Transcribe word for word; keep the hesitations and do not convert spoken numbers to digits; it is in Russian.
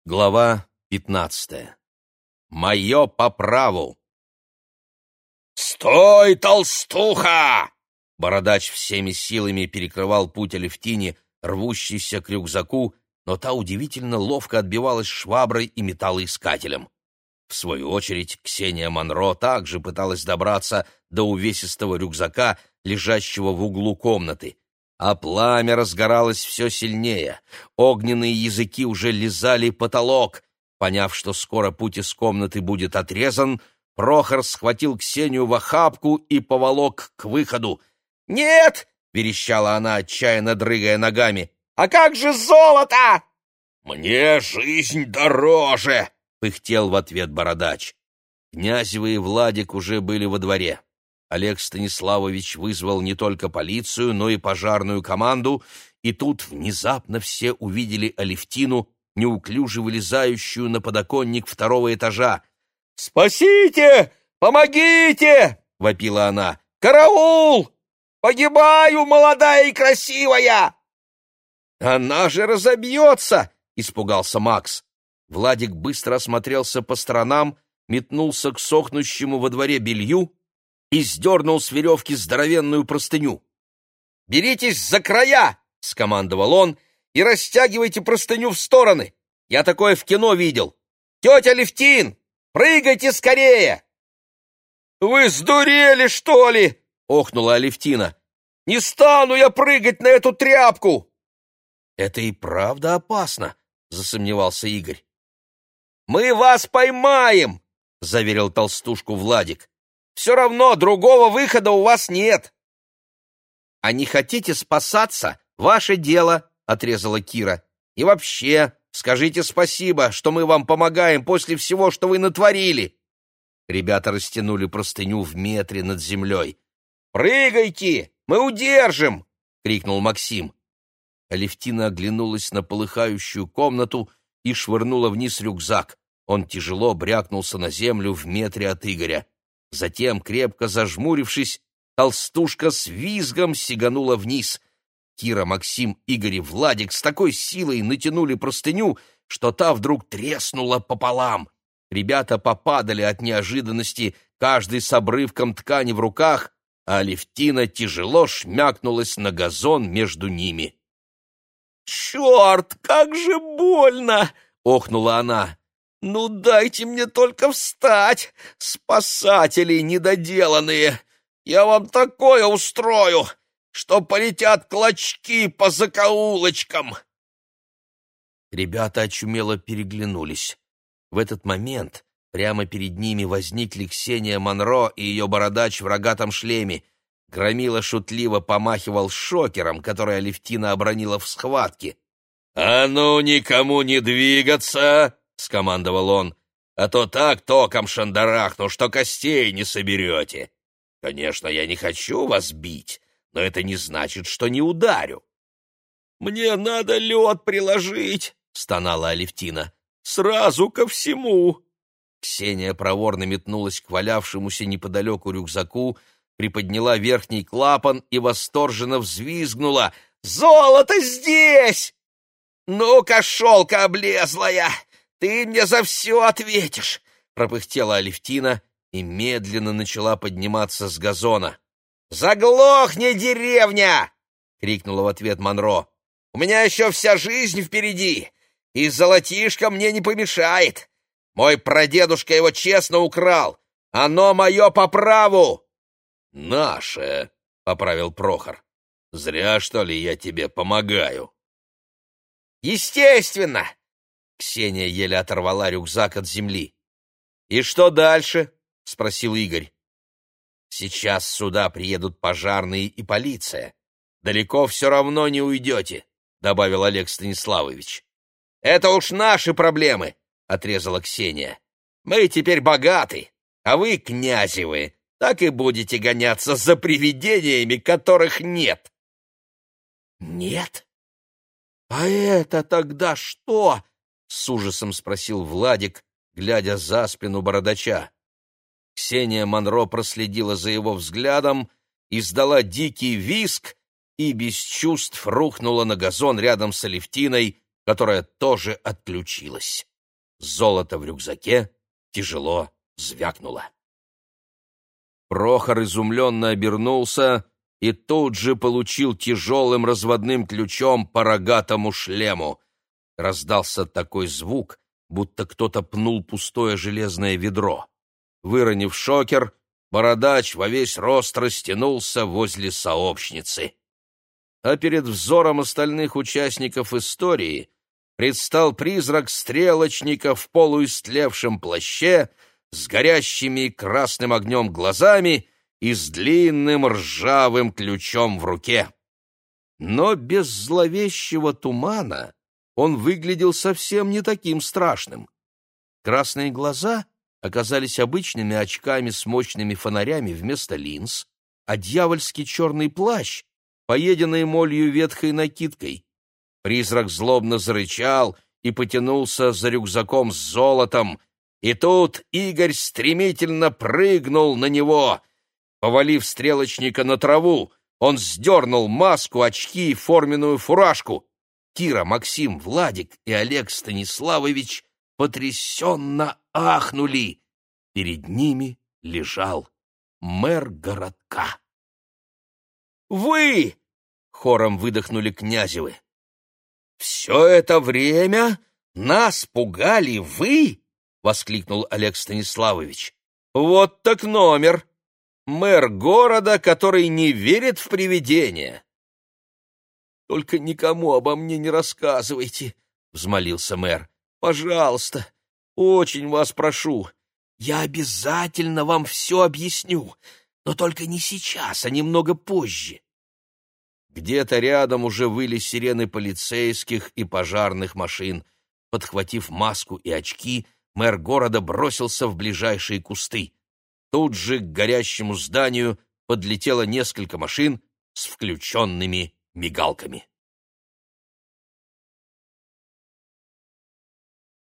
Глава пятнадцатая. Мое по праву. «Стой, толстуха!» Бородач всеми силами перекрывал путь Алевтине, рвущейся к рюкзаку, но та удивительно ловко отбивалась шваброй и металлоискателем. В свою очередь Ксения Монро также пыталась добраться до увесистого рюкзака, лежащего в углу комнаты. А пламя разгоралось все сильнее. Огненные языки уже лизали потолок. Поняв, что скоро путь из комнаты будет отрезан, Прохор схватил Ксению в охапку и поволок к выходу. «Нет!» — верещала она, отчаянно дрыгая ногами. «А как же золото?» «Мне жизнь дороже!» — пыхтел в ответ Бородач. Князевы и Владик уже были во дворе. Олег Станиславович вызвал не только полицию, но и пожарную команду, и тут внезапно все увидели Алевтину, неуклюже вылезающую на подоконник второго этажа. «Спасите! Помогите!» — вопила она. «Караул! Погибаю, молодая и красивая!» «Она же разобьется!» — испугался Макс. Владик быстро осмотрелся по сторонам, метнулся к сохнущему во дворе белью и сдернул с веревки здоровенную простыню. «Беритесь за края!» — скомандовал он, — «и растягивайте простыню в стороны. Я такое в кино видел. Тетя Левтин, прыгайте скорее!» «Вы сдурели, что ли?» — охнула Алевтина. «Не стану я прыгать на эту тряпку!» «Это и правда опасно», — засомневался Игорь. «Мы вас поймаем!» — заверил толстушку Владик. «Все равно другого выхода у вас нет». «А не хотите спасаться? Ваше дело», — отрезала Кира. «И вообще, скажите спасибо, что мы вам помогаем после всего, что вы натворили». Ребята растянули простыню в метре над землей. «Прыгайте! Мы удержим!» — крикнул Максим. Алевтина оглянулась на полыхающую комнату и швырнула вниз рюкзак. Он тяжело брякнулся на землю в метре от Игоря. Затем, крепко зажмурившись, толстушка с визгом сиганула вниз. Кира, Максим, Игорь и Владик с такой силой натянули простыню, что та вдруг треснула пополам. Ребята попадали от неожиданности, каждый с обрывком ткани в руках, а Алевтина тяжело шмякнулась на газон между ними. «Черт, как же больно!» — охнула она. «Ну дайте мне только встать, спасатели недоделанные! Я вам такое устрою, что полетят клочки по закоулочкам!» Ребята очумело переглянулись. В этот момент прямо перед ними возникли Ксения Монро и ее бородач в рогатом шлеме. Громила шутливо помахивал шокером, который Алевтина обронила в схватке. «А ну, никому не двигаться!» — скомандовал он. «А то так током шандарахну, что костей не соберете. Конечно, я не хочу вас бить, но это не значит, что не ударю». «Мне надо лед приложить!» — стонала Алевтина. «Сразу ко всему!» Ксения проворно метнулась к валявшемуся неподалеку рюкзаку, приподняла верхний клапан и восторженно взвизгнула. «Золото здесь! Ну-ка, шелка облезлая, ты мне за все ответишь!» — пропыхтела Алевтина и медленно начала подниматься с газона. «Заглохни, деревня!» — крикнула в ответ Монро. «У меня еще вся жизнь впереди, и золотишко мне не помешает. Мой прадедушка его честно украл. Оно мое по праву!» «Наше!» — поправил Прохор. «Зря, что ли, я тебе помогаю?» «Естественно!» — Ксения еле оторвала рюкзак от земли. «И что дальше?» — спросил Игорь. «Сейчас сюда приедут пожарные и полиция. Далеко все равно не уйдете», — добавил Олег Станиславович. «Это уж наши проблемы», — отрезала Ксения. «Мы теперь богаты, а вы, Князевы, так и будете гоняться за привидениями, которых нет». «Нет? А это тогда что?» — с ужасом спросил Владик, глядя за спину бородача. Ксения Монро проследила за его взглядом, издала дикий визг и без чувств рухнула на газон рядом с Алевтиной, которая тоже отключилась. Золото в рюкзаке тяжело звякнуло. Прохор изумленно обернулся и тут же получил тяжелым разводным ключом по рогатому шлему. Раздался такой звук, будто кто-то пнул пустое железное ведро. Выронив шокер, бородач во весь рост растянулся возле сообщницы. А перед взором остальных участников истории предстал призрак стрелочника в полуистлевшем плаще с горящими красным огнем глазами и с длинным ржавым ключом в руке. Но без зловещего тумана он выглядел совсем не таким страшным. Красные глаза оказались обычными очками с мощными фонарями вместо линз, а дьявольский черный плащ — поеденной молью ветхой накидкой. Призрак злобно зарычал и потянулся за рюкзаком с золотом, и тут Игорь стремительно прыгнул на него. Повалив стрелочника на траву, он сдернул маску, очки и форменную фуражку. Кира, Максим, Владик и Олег Станиславович потрясенно ахнули. Перед ними лежал мэр городка. «Вы!» — хором выдохнули Князевы. «Все это время нас пугали вы?» — воскликнул Олег Станиславович. «Вот так номер! Мэр города, который не верит в привидения!» «Только никому обо мне не рассказывайте!» — взмолился мэр. «Пожалуйста, очень вас прошу. Я обязательно вам все объясню, но только не сейчас, а немного позже». Где-то рядом уже выли сирены полицейских и пожарных машин. Подхватив маску и очки, мэр города бросился в ближайшие кусты. Тут же к горящему зданию подлетело несколько машин с включенными мигалками.